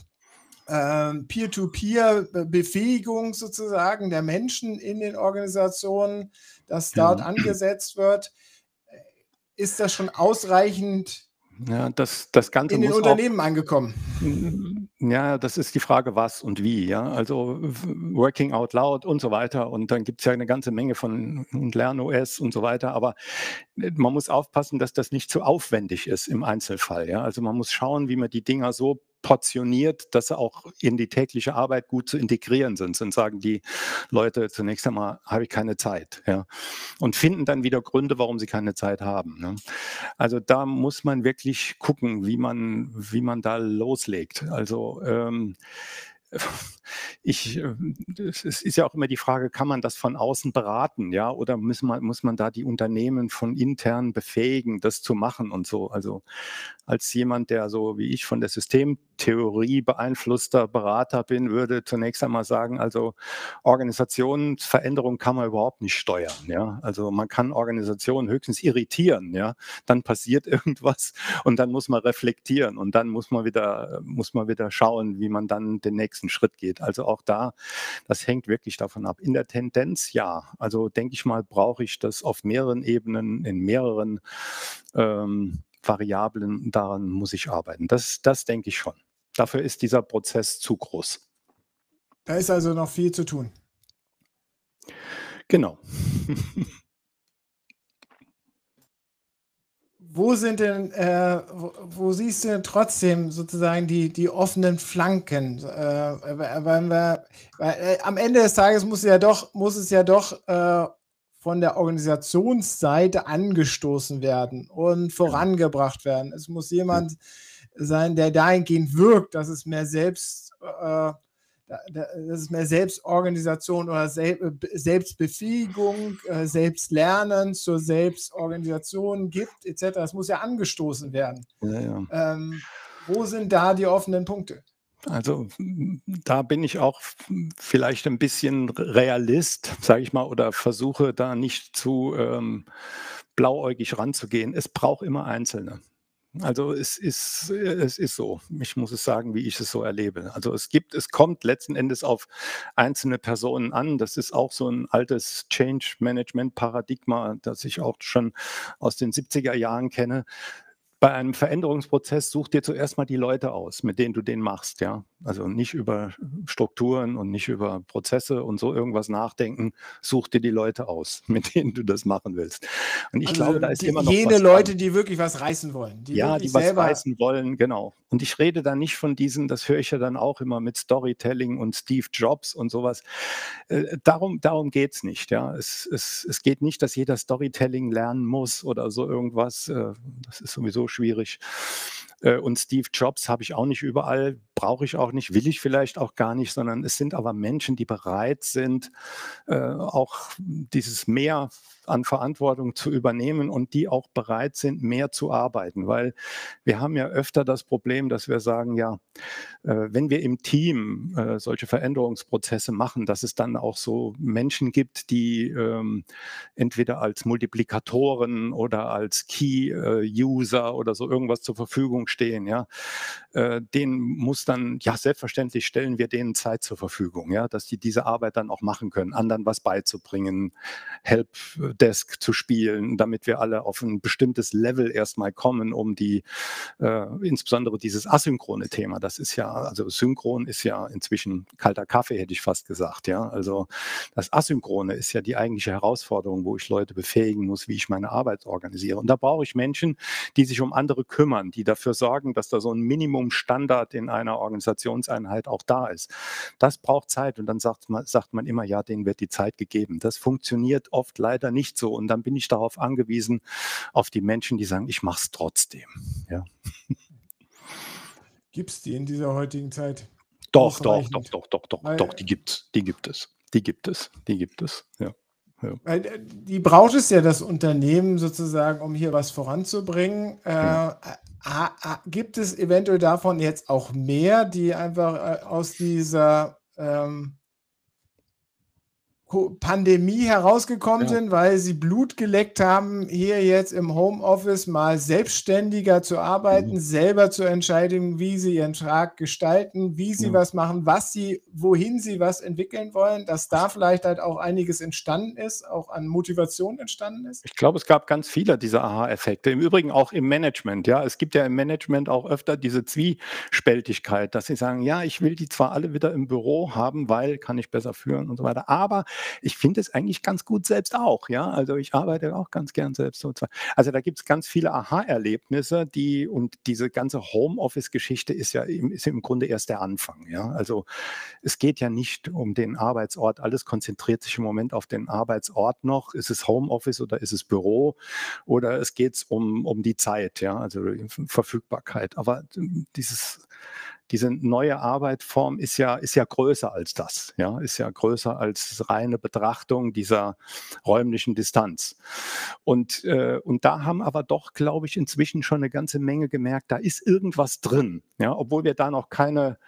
Speaker 2: Peer-to-Peer-Befähigung sozusagen der Menschen in den Organisationen, dass dort angesetzt wird. Ist das schon ausreichend
Speaker 3: das Ganze
Speaker 2: in den
Speaker 3: muss
Speaker 2: Unternehmen angekommen?
Speaker 3: Ja, das ist die Frage, was und wie. Ja? Also Working Out Loud und so weiter. Und dann gibt es ja eine ganze Menge von Lern-OS und so weiter. Aber man muss aufpassen, dass das nicht zu aufwendig ist im Einzelfall. Ja? Also man muss schauen, wie man die Dinger so portioniert, dass sie auch in die tägliche Arbeit gut zu integrieren sind. Sonst sagen die Leute zunächst einmal, habe ich keine Zeit. Ja? Und finden dann wieder Gründe, warum sie keine Zeit haben. Ne? Also da muss man wirklich gucken, wie man da loslegt. Also es ist ja auch immer die Frage, kann man das von außen beraten, ja, oder muss man da die Unternehmen von intern befähigen, das zu machen und so. Also als jemand, der so wie ich von der Systemtheorie beeinflusster Berater bin, würde zunächst einmal sagen, also Organisationsveränderung kann man überhaupt nicht steuern, ja. Also man kann Organisationen höchstens irritieren, ja. Dann passiert irgendwas und dann muss man reflektieren und dann muss man wieder schauen, wie man dann den nächsten Schritt geht. Also auch da, das hängt wirklich davon ab. In der Tendenz ja. Also denke ich mal, brauche ich das auf mehreren Ebenen, in mehreren Variablen, daran muss ich arbeiten. Das denke ich schon. Dafür ist dieser Prozess zu groß.
Speaker 2: Da ist also noch viel zu tun.
Speaker 3: Genau.
Speaker 2: Wo siehst du denn trotzdem sozusagen die offenen Flanken? Weil am Ende des Tages muss es ja doch von der Organisationsseite angestoßen werden und vorangebracht werden. Es muss jemand sein, der dahingehend wirkt, dass es mehr Selbstorganisation oder Selbstbefähigung, Selbstlernen zur Selbstorganisation gibt, etc. Das muss ja angestoßen werden.
Speaker 3: Ja.
Speaker 2: Wo sind da die offenen Punkte?
Speaker 3: Also da bin ich auch vielleicht ein bisschen Realist, sage ich mal, oder versuche da nicht zu blauäugig ranzugehen. Es braucht immer Einzelne. Also es ist so. Ich muss es sagen, wie ich es so erlebe. Also es kommt letzten Endes auf einzelne Personen an. Das ist auch so ein altes Change-Management-Paradigma, das ich auch schon aus den 70er Jahren kenne. Bei einem Veränderungsprozess such dir zuerst mal die Leute aus, mit denen du den machst, ja. Also nicht über Strukturen und nicht über Prozesse und so irgendwas nachdenken. Such dir die Leute aus, mit denen du das machen willst. Und ich glaube,
Speaker 2: Also
Speaker 3: da ist immer noch
Speaker 2: jene
Speaker 3: was dran.
Speaker 2: Leute, die wirklich was reißen wollen, die
Speaker 3: Ja,
Speaker 2: wirklich
Speaker 3: die was
Speaker 2: selber.
Speaker 3: reißen wollen, genau. Und ich rede da nicht von diesen, das höre ich ja dann auch immer mit Storytelling und Steve Jobs und sowas. Darum geht es nicht. Ja. Es geht nicht, dass jeder Storytelling lernen muss oder so irgendwas. Das ist sowieso schwierig. Und Steve Jobs habe ich auch nicht überall, brauche ich auch nicht, will ich vielleicht auch gar nicht, sondern es sind aber Menschen, die bereit sind, auch dieses Mehr an Verantwortung zu übernehmen und die auch bereit sind, mehr zu arbeiten. Weil wir haben ja öfter das Problem, dass wir sagen, ja, wenn wir im Team solche Veränderungsprozesse machen, dass es dann auch so Menschen gibt, die entweder als Multiplikatoren oder als Key-User oder so irgendwas zur Verfügung stehen. Ja, denen muss dann, ja, selbstverständlich stellen wir denen Zeit zur Verfügung, ja, dass die diese Arbeit dann auch machen können, anderen was beizubringen, Helpdesk zu spielen, damit wir alle auf ein bestimmtes Level erstmal kommen, um die, insbesondere dieses asynchrone Thema, das ist ja, also synchron ist ja inzwischen kalter Kaffee, hätte ich fast gesagt, ja, also das Asynchrone ist ja die eigentliche Herausforderung, wo ich Leute befähigen muss, wie ich meine Arbeit organisiere. Und da brauche ich Menschen, die sich um andere kümmern, die dafür sorgen, dass da so ein Minimumstandard in einer Organisationseinheit auch da ist. Das braucht Zeit und dann sagt man immer, ja, denen wird die Zeit gegeben. Das funktioniert oft leider nicht so und dann bin ich darauf angewiesen, auf die Menschen, die sagen, ich mache es trotzdem. Ja.
Speaker 2: Gibt es die in dieser heutigen Zeit?
Speaker 3: Doch,
Speaker 2: Ausreichend?
Speaker 3: die gibt es, ja. Ja.
Speaker 2: Weil die braucht es ja, das Unternehmen sozusagen, um hier was voranzubringen. Gibt es eventuell davon jetzt auch mehr, die einfach aus dieser Pandemie herausgekommen sind, weil sie Blut geleckt haben, hier jetzt im Homeoffice mal selbstständiger zu arbeiten, selber zu entscheiden, wie sie ihren Tag gestalten, wie sie was machen, wohin sie was entwickeln wollen, dass da vielleicht halt auch einiges entstanden ist, auch an Motivation entstanden ist?
Speaker 3: Ich glaube, es gab ganz viele dieser Aha-Effekte. Im Übrigen auch im Management. Ja, es gibt ja im Management auch öfter diese Zwiespältigkeit, dass sie sagen, ja, ich will die zwar alle wieder im Büro haben, weil kann ich besser führen und so weiter, aber ich finde es eigentlich ganz gut selbst auch. Ja, also ich arbeite auch ganz gern selbst. Also da gibt es ganz viele Aha-Erlebnisse, und diese ganze Homeoffice-Geschichte ist im Grunde erst der Anfang. Ja, also es geht ja nicht um den Arbeitsort. Alles konzentriert sich im Moment auf den Arbeitsort noch. Ist es Homeoffice oder ist es Büro? Oder es geht um die Zeit, ja, also Verfügbarkeit. Aber diese neue Arbeitsform ist ja größer als das, ja, ist ja größer als reine Betrachtung dieser räumlichen Distanz. Und da haben aber doch, glaube ich, inzwischen schon eine ganze Menge gemerkt, da ist irgendwas drin, ja, obwohl wir da noch keine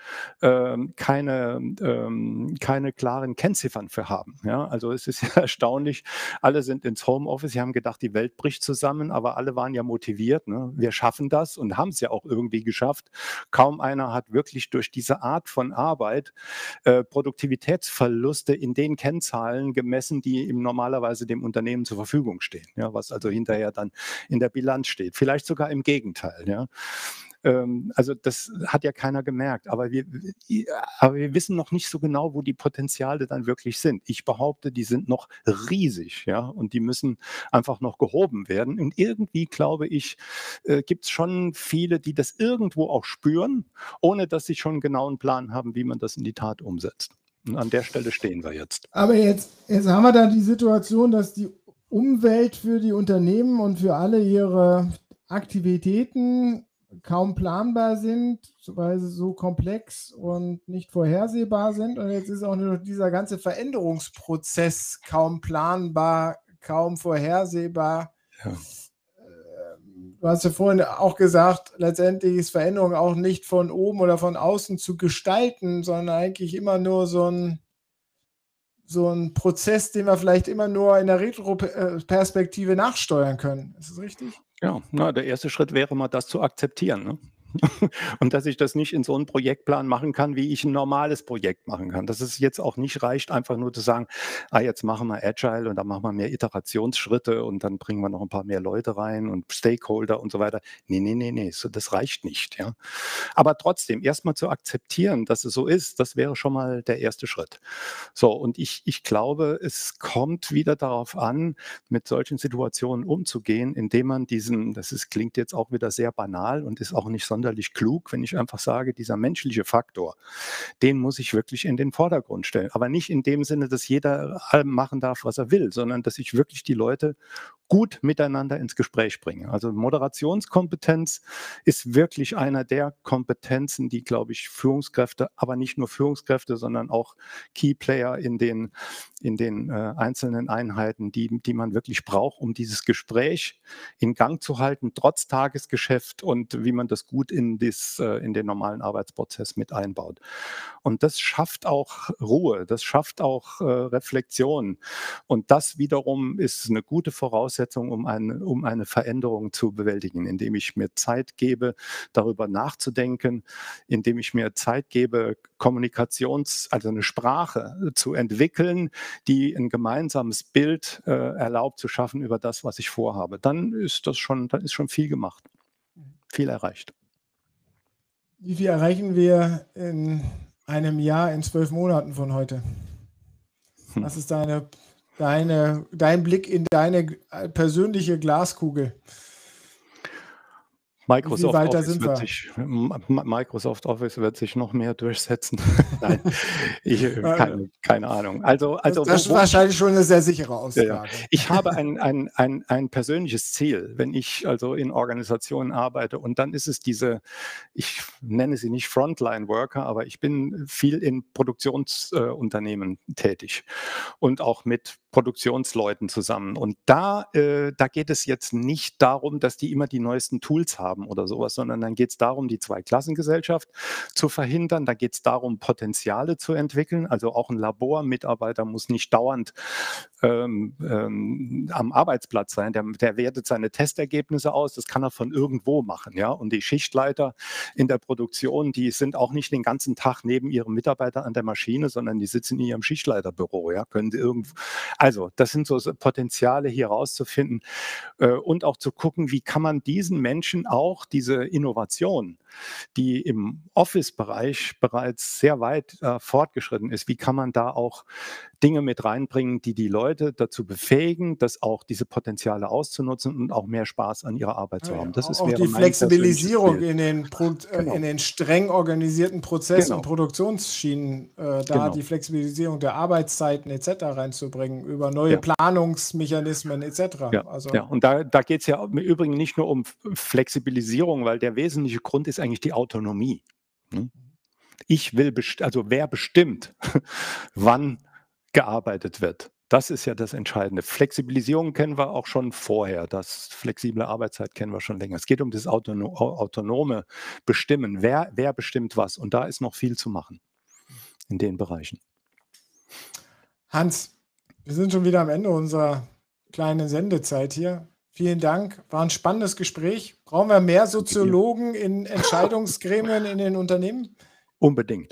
Speaker 3: klaren Kennziffern für haben. Ja, also es ist ja erstaunlich, alle sind ins Homeoffice, sie haben gedacht, die Welt bricht zusammen, aber alle waren ja motiviert, ne? Wir schaffen das und haben es ja auch irgendwie geschafft. Kaum einer hat wirklich durch diese Art von Arbeit Produktivitätsverluste in den Kennzahlen gemessen, die ihm normalerweise dem Unternehmen zur Verfügung stehen, ja, was also hinterher dann in der Bilanz steht. Vielleicht sogar im Gegenteil, ja. Also das hat ja keiner gemerkt, aber wir wissen noch nicht so genau, wo die Potenziale dann wirklich sind. Ich behaupte, die sind noch riesig, ja, und die müssen einfach noch gehoben werden. Und irgendwie, glaube ich, gibt es schon viele, die das irgendwo auch spüren, ohne dass sie schon einen genauen Plan haben, wie man das in die Tat umsetzt. Und an der Stelle stehen wir jetzt.
Speaker 2: Aber jetzt haben wir da die Situation, dass die Umwelt für die Unternehmen und für alle ihre Aktivitäten kaum planbar sind, weil sie so komplex und nicht vorhersehbar sind. Und jetzt ist auch nur dieser ganze Veränderungsprozess kaum planbar, kaum vorhersehbar.
Speaker 3: Ja.
Speaker 2: Du hast ja vorhin auch gesagt, letztendlich ist Veränderung auch nicht von oben oder von außen zu gestalten, sondern eigentlich immer nur so ein Prozess, den wir vielleicht immer nur in der Retroperspektive nachsteuern können. Ist das richtig?
Speaker 3: Ja, na, der erste Schritt wäre mal, das zu akzeptieren, ne? Und dass ich das nicht in so 'n Projektplan machen kann, wie ich 'n normales Projekt machen kann. Dass es jetzt auch nicht reicht, einfach nur zu sagen: „Ah, jetzt machen wir Agile und dann machen wir mehr Iterationsschritte und dann bringen wir noch 'n paar mehr Leute rein und Stakeholder und so weiter.“ Ne, ne, ne, ne, so das reicht nicht, ja. Aber trotzdem, erst mal zu akzeptieren, dass es so ist, das wäre schon mal der erste Schritt. So, und ich glaube, es kommt wieder darauf an, mit solchen Situationen umzugehen, indem man diesen klingt jetzt auch wieder sehr banal und ist auch nicht sonderlich klug, wenn ich einfach sage, dieser menschliche Faktor, den muss ich wirklich in den Vordergrund stellen. Aber nicht in dem Sinne, dass jeder machen darf, was er will, sondern dass ich wirklich die Leute gut miteinander ins Gespräch bringe. Also Moderationskompetenz ist wirklich einer der Kompetenzen, die, glaube ich, Führungskräfte, aber nicht nur Führungskräfte, sondern auch Keyplayer in den einzelnen Einheiten, die man wirklich braucht, um dieses Gespräch in Gang zu halten, trotz Tagesgeschäft und wie man das gut in den normalen Arbeitsprozess mit einbaut. Und das schafft auch Ruhe, das schafft auch Reflexion. Und das wiederum ist eine gute Voraussetzung, um eine Veränderung zu bewältigen, indem ich mir Zeit gebe, darüber nachzudenken, indem ich mir Zeit gebe, also eine Sprache zu entwickeln, die ein gemeinsames Bild erlaubt zu schaffen über das, was ich vorhabe. Dann ist schon viel gemacht, viel erreicht.
Speaker 2: Wie viel erreichen wir in einem Jahr, in 12 Monaten von heute? Was ist dein Blick in deine persönliche Glaskugel?
Speaker 3: Microsoft
Speaker 2: weiter
Speaker 3: Office
Speaker 2: sind
Speaker 3: wird
Speaker 2: wir?
Speaker 3: sich Microsoft Office wird sich noch mehr durchsetzen. Nein, keine Ahnung. Also
Speaker 2: Das ist
Speaker 3: wo
Speaker 2: wahrscheinlich schon eine sehr sichere
Speaker 3: Ja, ja.
Speaker 2: Aussage.
Speaker 3: Ich habe ein persönliches Ziel, wenn ich also in Organisationen arbeite, und dann ist es ich nenne sie nicht Frontline-Worker, aber ich bin viel in Produktionsunternehmen tätig und auch mit Produktionsleuten zusammen. Und da geht es jetzt nicht darum, dass die immer die neuesten Tools haben oder sowas, sondern dann geht es darum, die Zweiklassengesellschaft zu verhindern. Da geht es darum, Potenziale zu entwickeln. Also auch ein Labormitarbeiter muss nicht dauernd am Arbeitsplatz sein. Der wertet seine Testergebnisse aus. Das kann er von irgendwo machen, ja. Und die Schichtleiter in der Produktion, die sind auch nicht den ganzen Tag neben ihrem Mitarbeiter an der Maschine, sondern die sitzen in ihrem Schichtleiterbüro, ja. Also, das sind so Potenziale hier rauszufinden und auch zu gucken, wie kann man diesen Menschen auch diese Innovation, die im Office-Bereich bereits sehr weit fortgeschritten ist, wie kann man da auch Dinge mit reinbringen, die Leute dazu befähigen, das auch diese Potenziale auszunutzen und auch mehr Spaß an ihrer Arbeit zu haben.
Speaker 2: Auch
Speaker 3: Wäre
Speaker 2: die
Speaker 3: mein persönliches
Speaker 2: Flexibilisierung
Speaker 3: Ziel.
Speaker 2: in den streng organisierten Prozess- und
Speaker 3: Genau,
Speaker 2: Produktionsschienen,
Speaker 3: genau.
Speaker 2: die Flexibilisierung der Arbeitszeiten etc. reinzubringen, über neue
Speaker 3: Ja.
Speaker 2: Planungsmechanismen etc.
Speaker 3: Ja,
Speaker 2: Also
Speaker 3: ja. Und da geht es ja im Übrigen nicht nur um Flexibilisierung, weil der wesentliche Grund ist eigentlich die Autonomie. Ne? Wer bestimmt, wann gearbeitet wird. Das ist ja das Entscheidende. Flexibilisierung kennen wir auch schon vorher. Das flexible Arbeitszeit kennen wir schon länger. Es geht um das autonome Bestimmen. Wer bestimmt was? Und da ist noch viel zu machen in den Bereichen.
Speaker 2: Hans, wir sind schon wieder am Ende unserer kleinen Sendezeit hier. Vielen Dank. War ein spannendes Gespräch. Brauchen wir mehr Soziologen in Entscheidungsgremien in den Unternehmen?
Speaker 3: Unbedingt.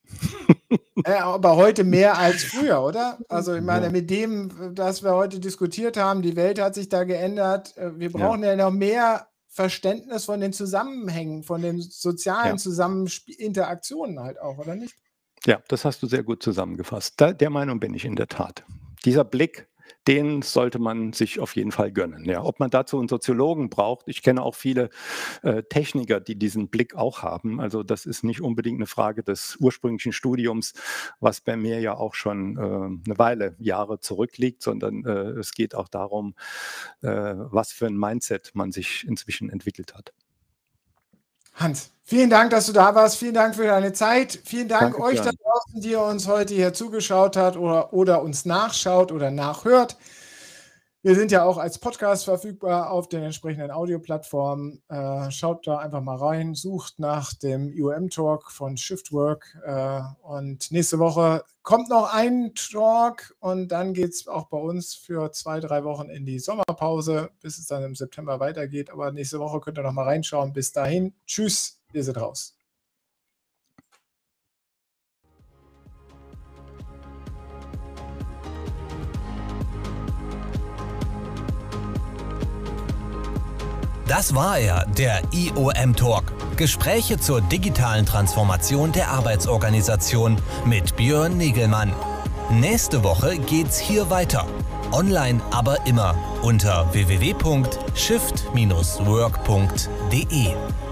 Speaker 2: Aber heute mehr als früher, oder? Also ich meine, mit dem, das wir heute diskutiert haben, die Welt hat sich da geändert. Wir brauchen ja noch mehr Verständnis von den Zusammenhängen, von den sozialen Interaktionen halt auch, oder nicht?
Speaker 3: Ja, das hast du sehr gut zusammengefasst. Der Meinung bin ich in der Tat. Dieser Blick, den sollte man sich auf jeden Fall gönnen. Ja, ob man dazu einen Soziologen braucht, ich kenne auch viele Techniker, die diesen Blick auch haben. Also das ist nicht unbedingt eine Frage des ursprünglichen Studiums, was bei mir ja auch schon eine Weile, Jahre zurückliegt, sondern es geht auch darum, was für ein Mindset man sich inzwischen entwickelt hat.
Speaker 2: Hans, vielen Dank, dass du da warst. Vielen Dank für deine Zeit. Vielen Dank
Speaker 3: Danke,
Speaker 2: euch da
Speaker 3: Björn.
Speaker 2: draußen, die ihr uns heute hier zugeschaut habt oder uns nachschaut oder nachhört. Wir sind ja auch als Podcast verfügbar auf den entsprechenden Audioplattformen. Schaut da einfach mal rein, sucht nach dem IOM-Talk von Shiftwork. Und nächste Woche kommt noch ein Talk und dann geht es auch bei uns für 2-3 Wochen in die Sommerpause, bis es dann im September weitergeht. Aber nächste Woche könnt ihr noch mal reinschauen. Bis dahin, tschüss, wir sind raus.
Speaker 1: Das war er, der IOM Talk. Gespräche zur digitalen Transformation der Arbeitsorganisation mit Björn Nigelmann. Nächste Woche geht's hier weiter. Online aber immer unter www.shift-work.de.